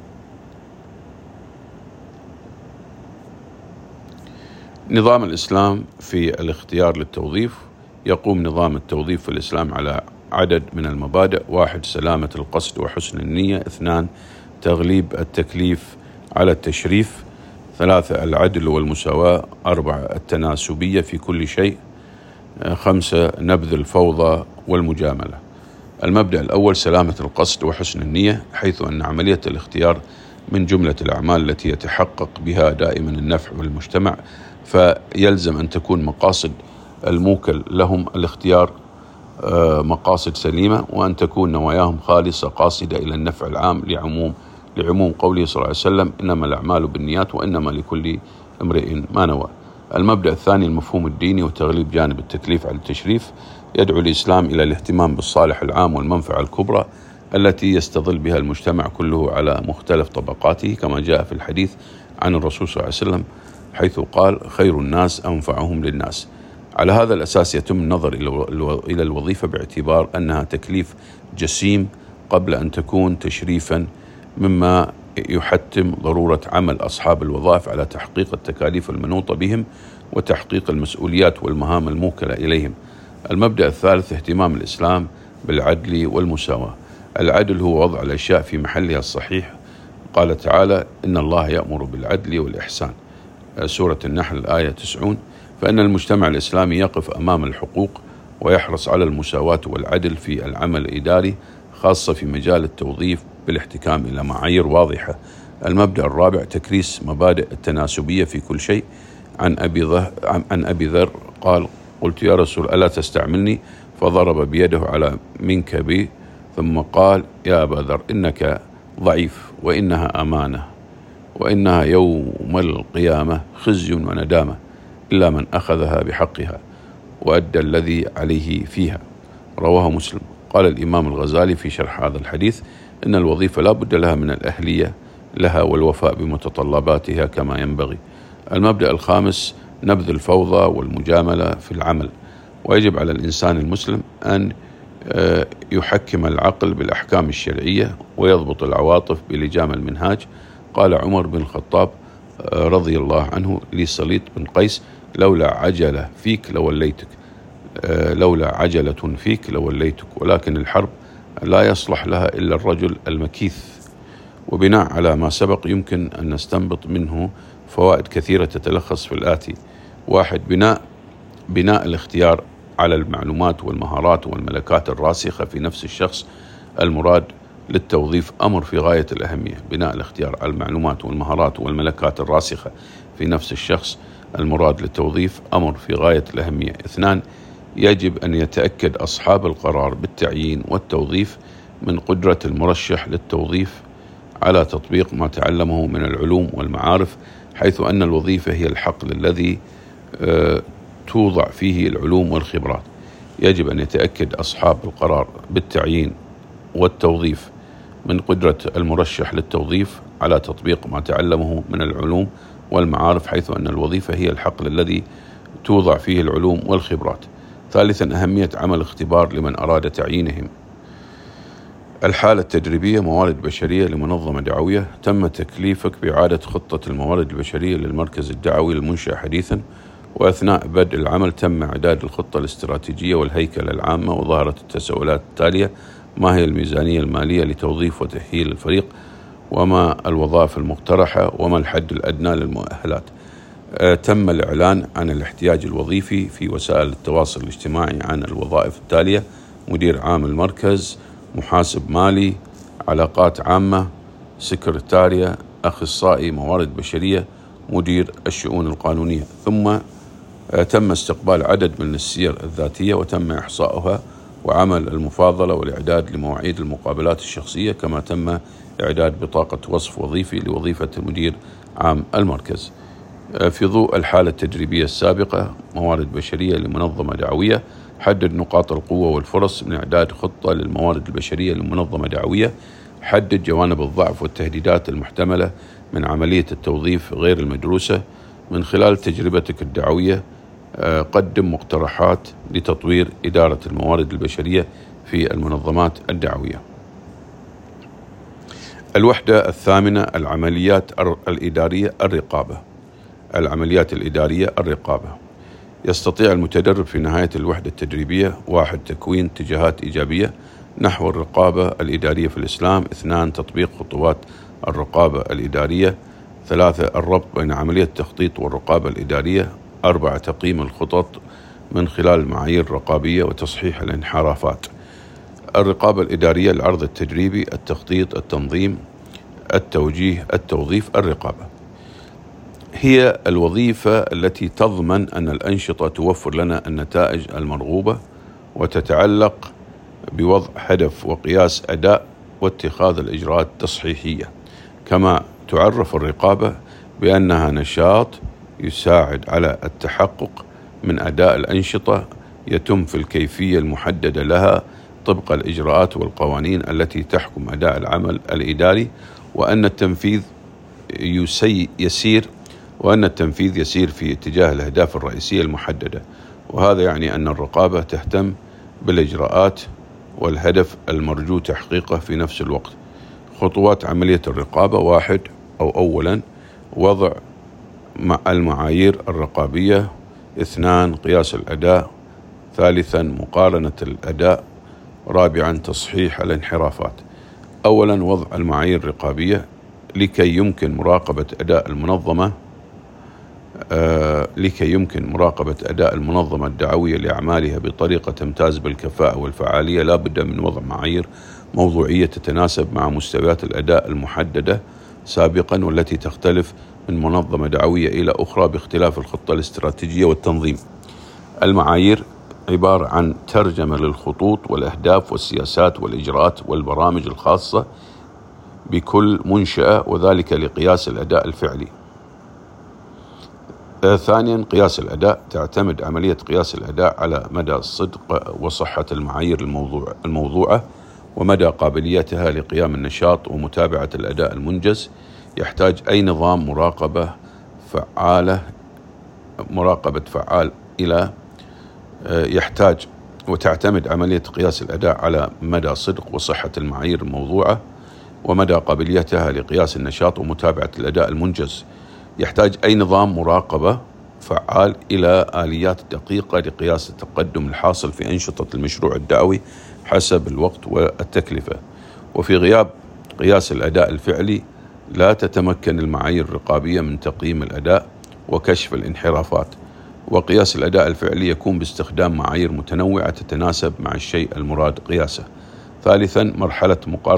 نظام الإسلام في الاختيار للتوظيف. يقوم نظام التوظيف في الإسلام على عدد من المبادئ. 1. سلامة القصد وحسن النية. 2. تغليب التكليف على التشريف. 3. العدل والمساواة. 4. التناسبية في كل شيء. 5. نبذ الفوضى والمجاملة. المبدأ الأول سلامة القصد وحسن النية، حيث أن عملية الاختيار من جملة الأعمال التي يتحقق بها دائما النفع بالمجتمع، فيلزم أن تكون مقاصد الموكل لهم الاختيار مقاصد سليمة، وأن تكون نواياهم خالصة قاصدة إلى النفع العام لعموم قوله صلى الله عليه وسلم: إنما الأعمال بالنيات وإنما لكل امرئ ما نوى. المبدأ الثاني المفهوم الديني وتغليب جانب التكليف على التشريف. يدعو الإسلام إلى الاهتمام بالصالح العام والمنفعة الكبرى التي يستظل بها المجتمع كله على مختلف طبقاته، كما جاء في الحديث عن الرسول صلى الله عليه وسلم حيث قال: خير الناس أنفعهم للناس. على هذا الأساس يتم النظر إلى الوظيفة باعتبار أنها تكليف جسيم قبل أن تكون تشريفا، مما يحتم ضرورة عمل أصحاب الوظائف على تحقيق التكاليف المنوطة بهم وتحقيق المسؤوليات والمهام الموكلة إليهم. المبدأ الثالث اهتمام الإسلام بالعدل والمساواة. العدل هو وضع الأشياء في محلها الصحيح. قال تعالى: إن الله يأمر بالعدل والإحسان، سورة النحل الآية 90. فإن المجتمع الإسلامي يقف أمام الحقوق ويحرص على المساواة والعدل في العمل الإداري، خاصة في مجال التوظيف، بالاحتكام إلى معايير واضحة. المبدأ الرابع تكريس مبادئ التناسبية في كل شيء. عن أبي ذر قال: قلت يا رسول ألا تستعملني؟ فضرب بيده على منكبي ثم قال: يا أبا ذر إنك ضعيف، وإنها أمانة، وإنها يوم القيامة خزي وندامة، إلا من أخذها بحقها وأدى الذي عليه فيها. رواه مسلم. قال الإمام الغزالي في شرح هذا الحديث: إن الوظيفة لا بد لها من الأهلية لها والوفاء بمتطلباتها كما ينبغي. المبدأ الخامس نبذ الفوضى والمجاملة في العمل. ويجب على الإنسان المسلم أن يحكم العقل بالأحكام الشرعية ويضبط العواطف بلجام المنهاج. قال عمر بن الخطاب رضي الله عنه لصليط بن قيس: لولا عجلة فيك لوليتك، لولا عجلة فيك لوليتك، ولكن الحرب لا يصلح لها إلا الرجل المكيث. وبناء على ما سبق يمكن أن نستنبط منه فوائد كثيرة تتلخص في الآتي: 1. بناء الاختيار على المعلومات والمهارات والملكات الراسخة في نفس الشخص المراد للتوظيف أمر في غاية الأهمية. بناء الاختيار على المعلومات والمهارات والملكات الراسخة في نفس الشخص المراد للتوظيف أمر في غاية الأهمية. 2. يجب أن يتأكد أصحاب القرار بالتعيين والتوظيف من قدرة المرشح للتوظيف على تطبيق ما تعلمه من العلوم والمعارف، حيث أن الوظيفة هي الحقل الذي توضع فيه العلوم والخبرات. يجب أن يتأكد أصحاب القرار بالتعيين والتوظيف من قدرة المرشح للتوظيف على تطبيق ما تعلمه من العلوم والمعارف، حيث أن الوظيفة هي الحقل الذي توضع فيه العلوم والخبرات. 3. أهمية عمل اختبار لمن أراد تعيينهم. الحالة التدريبية موارد بشرية لمنظمة دعوية. تم تكليفك بإعادة خطة الموارد البشرية للمركز الدعوي المنشأ حديثا، وأثناء بدء العمل تم إعداد الخطة الاستراتيجية والهيكلة العامة، وظهرت التساؤلات التالية: ما هي الميزانية المالية لتوظيف وتأهيل الفريق؟ وما الوظائف المقترحة؟ وما الحد الأدنى للمؤهلات؟ تم الإعلان عن الاحتياج الوظيفي في وسائل التواصل الاجتماعي عن الوظائف التالية: مدير عام المركز، محاسب مالي، علاقات عامة، سكرتارية، أخصائي موارد بشرية، مدير الشؤون القانونية. ثم تم استقبال عدد من السير الذاتية وتم إحصاؤها وعمل المفاضلة والإعداد لمواعيد المقابلات الشخصية، كما تم إعداد بطاقة وصف وظيفي لوظيفة مدير عام المركز. في ضوء الحالة التجريبية السابقة، موارد بشرية لمنظمة دعوية حدد نقاط القوة والفرص من إعداد خطة للموارد البشرية لمنظمة دعوية، حدد جوانب الضعف والتهديدات المحتملة من عملية التوظيف غير المدروسة. من خلال تجربتك الدعوية قدم مقترحات لتطوير إدارة الموارد البشرية في المنظمات الدعوية. الوحدة الثامنة: العمليات الإدارية الرقابة. العمليات الإدارية الرقابة. يستطيع المتدرب في نهاية الوحدة التدريبية: 1. تكوين اتجاهات إيجابية نحو الرقابة الإدارية في الإسلام. 2. تطبيق خطوات الرقابة الإدارية. 3. الربط بين عملية التخطيط والرقابة الإدارية. 4. تقييم الخطط من خلال معايير رقابية وتصحيح الانحرافات. الرقابة الإدارية: العرض التدريبي، التخطيط، التنظيم، التوجيه، التوظيف. الرقابة هي الوظيفة التي تضمن أن الأنشطة توفر لنا النتائج المرغوبة، وتتعلق بوضع هدف وقياس أداء واتخاذ الإجراءات التصحيحية. كما تعرف الرقابة بأنها نشاط يساعد على التحقق من أداء الأنشطة يتم في الكيفية المحددة لها طبق الإجراءات والقوانين التي تحكم أداء العمل الإداري، وأن التنفيذ يسير في اتجاه الأهداف الرئيسية المحددة. وهذا يعني أن الرقابة تهتم بالإجراءات والهدف المرجو تحقيقه في نفس الوقت. خطوات عملية الرقابة: 1. أولا وضع المعايير الرقابية. 2. قياس الأداء. 3. مقارنة الأداء. 4. تصحيح الانحرافات. أولا وضع المعايير الرقابية لكي يمكن مراقبة أداء المنظمة الدعوية لأعمالها بطريقة تمتاز بالكفاءة والفعالية. لا بد من وضع معايير موضوعية تتناسب مع مستويات الأداء المحددة سابقا، والتي تختلف من منظمة دعوية إلى أخرى باختلاف الخطة الاستراتيجية والتنظيم. المعايير عبارة عن ترجمة للخطوط والأهداف والسياسات والإجراءات والبرامج الخاصة بكل منشأة، وذلك لقياس الأداء الفعلي. 2. قياس الأداء: تعتمد عملية قياس الأداء على مدى الصدق وصحة المعايير الموضوعة ومدى قابليتها لقيام النشاط ومتابعة الأداء المنجز. يحتاج أي نظام مراقبة فعال وتعتمد عملية قياس الأداء على مدى صدق وصحة المعايير الموضوعة ومدى قابليتها لقياس النشاط ومتابعة الأداء المنجز. يحتاج أي نظام مراقبة فعال إلى آليات دقيقة لقياس التقدم الحاصل في أنشطة المشروع الدعوي حسب الوقت والتكلفة. وفي غياب قياس الأداء الفعلي لا تتمكن المعايير الرقابية من تقييم الأداء وكشف الانحرافات. وقياس الأداء الفعلي يكون باستخدام معايير متنوعة تتناسب مع الشيء المراد قياسه. 3. مرحلة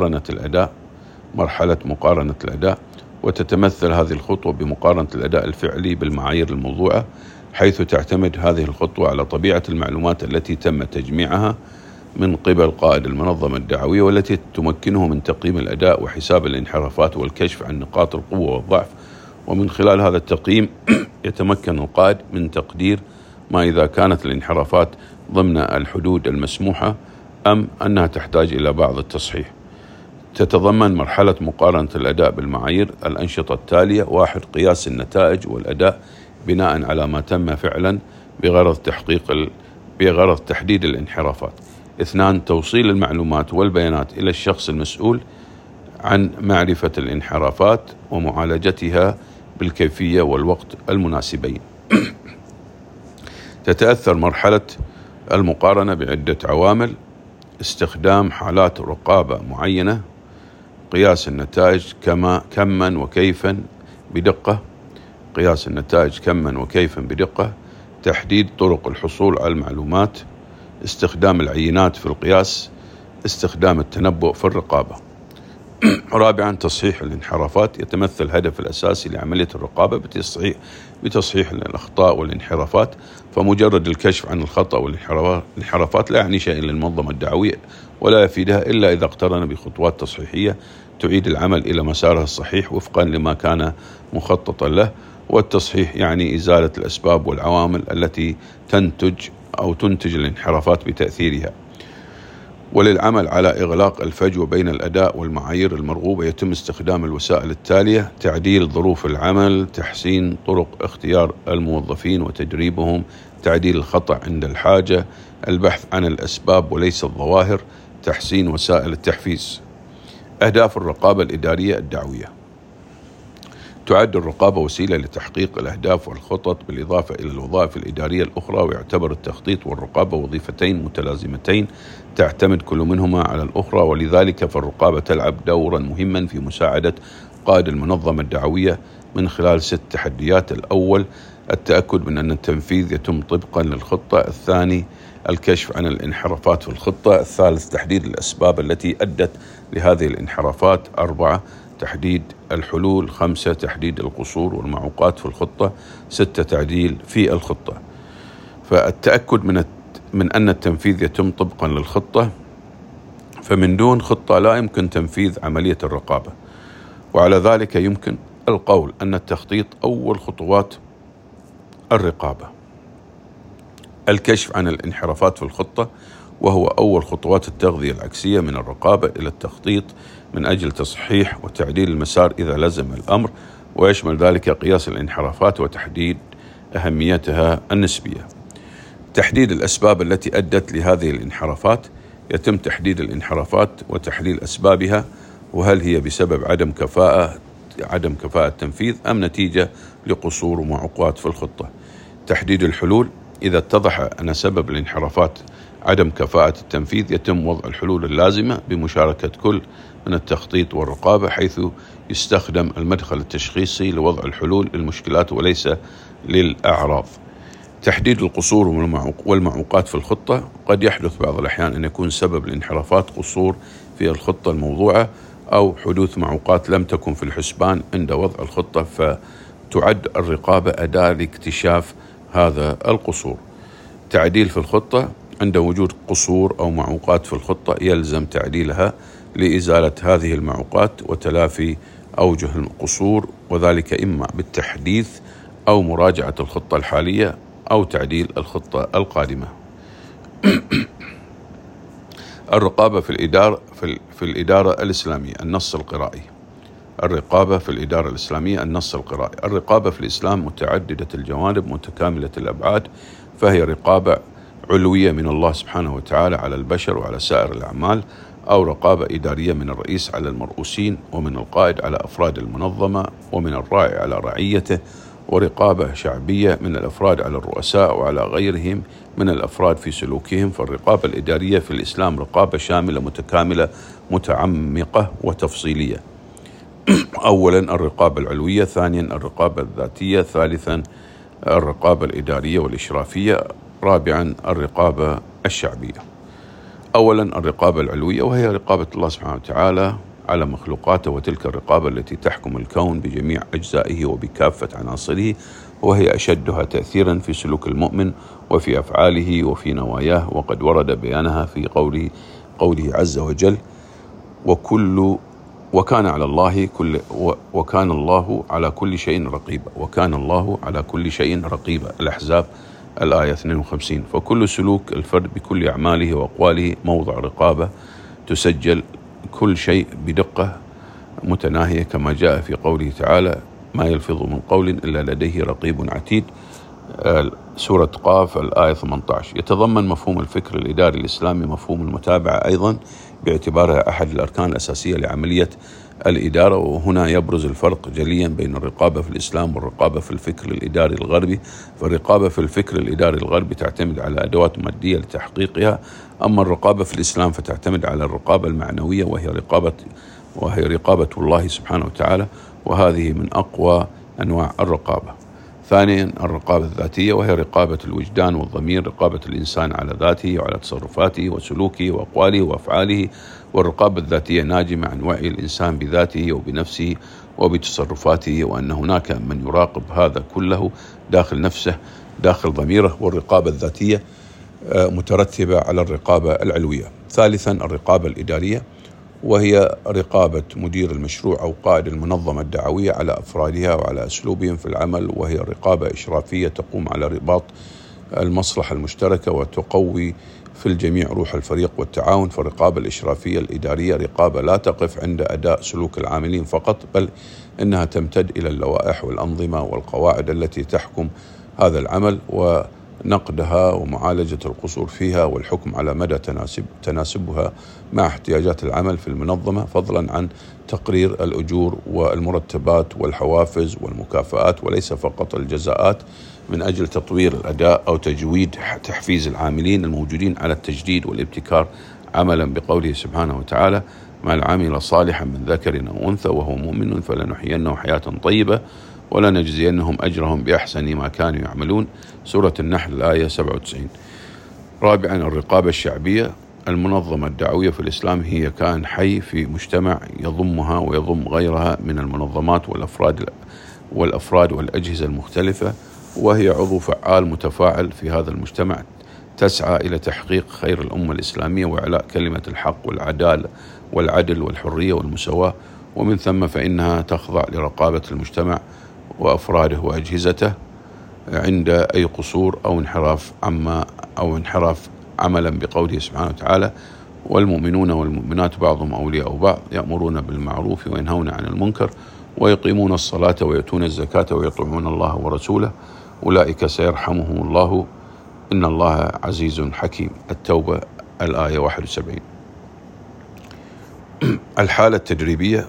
مقارنة الأداء، وتتمثل هذه الخطوة بمقارنة الأداء الفعلي بالمعايير الموضوعة، حيث تعتمد هذه الخطوة على طبيعة المعلومات التي تم تجميعها من قبل قائد المنظمة الدعوية، والتي تمكنه من تقييم الأداء وحساب الانحرافات والكشف عن نقاط القوة والضعف. ومن خلال هذا التقييم يتمكن القائد من تقدير ما إذا كانت الانحرافات ضمن الحدود المسموحة أم أنها تحتاج إلى بعض التصحيح. تتضمن مرحلة مقارنة الأداء بالمعايير الأنشطة التالية: 1. قياس النتائج والأداء بناء على ما تم فعلا بغرض تحديد الانحرافات. 2. توصيل المعلومات والبيانات إلى الشخص المسؤول عن معرفة الانحرافات ومعالجتها بالكيفية والوقت المناسبين. تتأثر مرحلة المقارنة بعدة عوامل: استخدام حالات رقابة معينة، قياس النتائج كما وكيفا بدقة، تحديد طرق الحصول على المعلومات، استخدام العينات في القياس، استخدام التنبؤ في الرقابة. رابعا تصحيح الانحرافات. يتمثل الهدف الأساسي لعملية الرقابة بتصحيح الأخطاء والانحرافات، فمجرد الكشف عن الخطأ والانحرافات لا يعني شيء للمنظمة الدعوية ولا يفيدها إلا إذا اقترن بخطوات تصحيحية تعيد العمل إلى مساره الصحيح وفقا لما كان مخططا له. والتصحيح يعني إزالة الأسباب والعوامل التي تنتج الانحرافات بتأثيرها. وللعمل على إغلاق الفجوة بين الأداء والمعايير المرغوبة يتم استخدام الوسائل التالية: تعديل ظروف العمل، تحسين طرق اختيار الموظفين وتدريبهم، تعديل الخطأ عند الحاجة، البحث عن الأسباب وليس الظواهر، تحسين وسائل التحفيز. أهداف الرقابة الإدارية الدعوية: تعد الرقابة وسيلة لتحقيق الأهداف والخطط بالإضافة إلى الوظائف الإدارية الأخرى، ويعتبر التخطيط والرقابة وظيفتين متلازمتين تعتمد كل منهما على الأخرى، ولذلك فالرقابة تلعب دورا مهما في مساعدة قائد المنظمة الدعوية من خلال 6 تحديات. الأول التأكد من أن التنفيذ يتم طبقا للخطة. الثاني الكشف عن الانحرافات في الخطة. الثالث تحديد الأسباب التي أدت لهذه الانحرافات. 4 تحديد الحلول. 5 تحديد القصور والمعوقات في الخطة. 6 تعديل في الخطة. فالتأكد من أن التنفيذ يتم طبقا للخطة، فمن دون خطة لا يمكن تنفيذ عملية الرقابة، وعلى ذلك يمكن القول أن التخطيط أول خطوات الرقابة. الكشف عن الانحرافات في الخطة وهو أول خطوات التغذية العكسية من الرقابة إلى التخطيط من أجل تصحيح وتعديل المسار إذا لزم الأمر، ويشمل ذلك قياس الانحرافات وتحديد أهميتها النسبية. تحديد الأسباب التي أدت لهذه الانحرافات: يتم تحديد الانحرافات وتحليل أسبابها، وهل هي بسبب عدم كفاءة التنفيذ أم نتيجة لقصور ومعوقات في الخطة. تحديد الحلول: إذا اتضح أن سبب الانحرافات عدم كفاءة التنفيذ يتم وضع الحلول اللازمة بمشاركة كل من التخطيط والرقابة، حيث يستخدم المدخل التشخيصي لوضع الحلول للمشكلات وليس للأعراض. تحديد القصور والمعوقات في الخطة: قد يحدث بعض الأحيان أن يكون سبب الانحرافات قصور في الخطة الموضوعة أو حدوث معوقات لم تكن في الحسبان عند وضع الخطة، فتعد الرقابة أداة لاكتشاف هذا القصور. تعديل في الخطة: عند وجود قصور أو معوقات في الخطة يلزم تعديلها لإزالة هذه المعوقات وتلافي أوجه القصور، وذلك إما بالتحديث أو مراجعة الخطة الحالية أو تعديل الخطة القادمة. الرقابة في الإدارة الإسلامية النص القرائي. الرقابة في الإدارة الإسلامية النص القرائي. الرقابة في الإسلام متعددة الجوانب متكاملة الأبعاد، فهي رقابة علوية من الله سبحانه وتعالى على البشر وعلى سائر الأعمال، أو رقابة إدارية من الرئيس على المرؤوسين، ومن القائد على أفراد المنظمة، ومن الراعي على رعيته، ورقابة شعبية من الأفراد على الرؤساء وعلى غيرهم من الأفراد في سلوكهم. فالرقابة الإدارية في الإسلام رقابة شاملة متكاملة متعمقة وتفصيلية. أولا الرقابة العلوية، ثانيا الرقابة الذاتية، ثالثا الرقابة الإدارية والإشرافية، رابعا الرقابة الشعبية. أولا الرقابة العلوية، وهي رقابة الله سبحانه وتعالى على مخلوقاته، وتلك الرقابة التي تحكم الكون بجميع أجزائه وبكافة عناصره، وهي أشدها تأثيرا في سلوك المؤمن وفي أفعاله وفي نواياه، وقد ورد بيانها في قوله عز وجل: وكان الله على كل شيء رقيبا. وكان الله على كل شيء رقيبا. الأحزاب الآية 52. فكل سلوك الفرد بكل أعماله وأقواله موضع رقابة، تسجل كل شيء بدقة متناهية، كما جاء في قوله تعالى: ما يلفظ من قول إلا لديه رقيب عتيد. سورة قاف الآية 18. يتضمن مفهوم الفكر الإداري الإسلامي مفهوم المتابعة أيضا، باعتبارها أحد الأركان الأساسية لعملية الإدارة. وهنا يبرز الفرق جليا بين الرقابة في الإسلام والرقابة في الفكر الإداري الغربي. فالرقابة في الفكر الإداري الغربي تعتمد على أدوات مادية لتحقيقها، أما الرقابة في الإسلام فتعتمد على الرقابة المعنوية، وهي رقابة الله سبحانه وتعالى، وهذه من أقوى أنواع الرقابة. ثانيا الرقابة الذاتية، وهي رقابة الوجدان والضمير، رقابة الإنسان على ذاته وعلى تصرفاته وسلوكه وأقواله وأفعاله، والرقابة الذاتية ناجمة عن وعي الإنسان بذاته وبنفسه وبتصرفاته، وأن هناك من يراقب هذا كله داخل نفسه داخل ضميره، والرقابة الذاتية مترتبة على الرقابة العلوية. ثالثا الرقابة الإدارية، وهي رقابة مدير المشروع أو قائد المنظمة الدعوية على أفرادها وعلى أسلوبهم في العمل، وهي رقابة إشرافية تقوم على رباط المصلحة المشتركة وتقوي في الجميع روح الفريق والتعاون. فالرقابة الإشرافية الإدارية رقابة لا تقف عند أداء سلوك العاملين فقط، بل إنها تمتد إلى اللوائح والأنظمة والقواعد التي تحكم هذا العمل ونقدها ومعالجة القصور فيها والحكم على مدى تناسبها مع احتياجات العمل في المنظمة، فضلا عن تقرير الأجور والمرتبات والحوافز والمكافآت، وليس فقط الجزاءات، من أجل تطوير الأداء أو تجويد تحفيز العاملين الموجودين على التجديد والابتكار، عملا بقوله سبحانه وتعالى: من عمل صالحا من ذكر أو أنثى وهو مؤمن فلنحيينه حياة طيبة ولنجزينهم أجرهم بأحسن ما كانوا يعملون. سورة النحل الآية 97. رابعا الرقابة الشعبية. المنظمة الدعوية في الإسلام هي كائن حي في مجتمع يضمها ويضم غيرها من المنظمات والأفراد والأجهزة المختلفة، وهي عضو فعال متفاعل في هذا المجتمع، تسعى إلى تحقيق خير الأمة الإسلامية وإعلاء كلمة الحق والعدل والحرية والمساواة، ومن ثم فإنها تخضع لرقابة المجتمع وأفراده وأجهزته عند أي قصور أو انحراف عملا بقوله سبحانه وتعالى: والمؤمنون والمؤمنات بعضهم أولياء بعض يأمرون بالمعروف وينهون عن المنكر ويقيمون الصلاة ويؤتون الزكاة ويطيعون الله ورسوله أولئك سيرحمهم الله إن الله عزيز حكيم. التوبة الآية 71. الحالة التدريبية.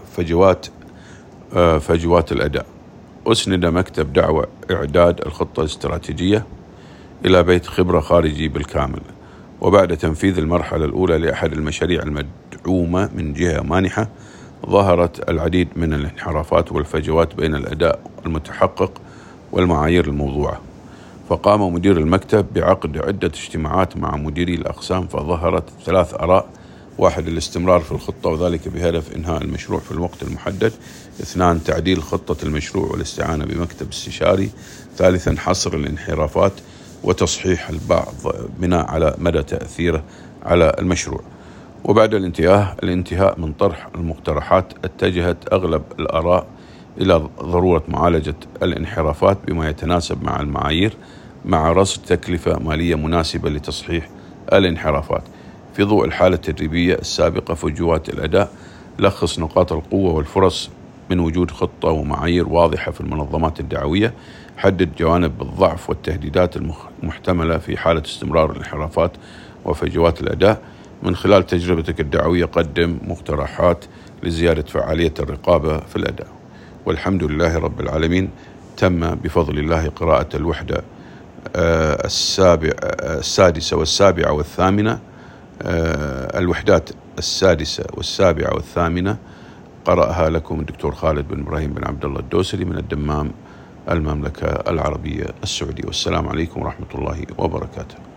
فجوات الأداء. أسند مكتب دعوة إعداد الخطة الاستراتيجية إلى بيت خبرة خارجي بالكامل، وبعد تنفيذ المرحلة الأولى لأحد المشاريع المدعومة من جهة مانحة، ظهرت العديد من الانحرافات والفجوات بين الأداء المتحقق والمعايير الموضوعة، فقام مدير المكتب بعقد عدة اجتماعات مع مديري الأقسام، فظهرت 3 آراء: 1 الاستمرار في الخطة وذلك بهدف إنهاء المشروع في الوقت المحدد. 2 تعديل خطة المشروع والاستعانة بمكتب استشاري. 3 حصر الانحرافات وتصحيح البعض بناء على مدى تأثيره على المشروع. وبعد الانتهاء من طرح المقترحات، اتجهت أغلب الآراء إلى ضرورة معالجة الانحرافات بما يتناسب مع المعايير، مع رصد تكلفة مالية مناسبة لتصحيح الانحرافات. في ضوء الحالة التدريبية السابقة فجوات الأداء، لخص نقاط القوة والفرص من وجود خطة ومعايير واضحة في المنظمات الدعوية. حدد جوانب الضعف والتهديدات المحتملة في حالة استمرار الانحرافات وفجوات الأداء. من خلال تجربتك الدعوية قدم مقترحات لزيادة فعالية الرقابة في الأداء. والحمد لله رب العالمين. تم بفضل الله قراءة الوحدة السادسة والسابعة والثامنة. الوحدات السادسة والسابعة والثامنة قرأها لكم الدكتور خالد بن إبراهيم بن عبد الله الدوسري من الدمام، المملكة العربية السعودية. والسلام عليكم ورحمة الله وبركاته.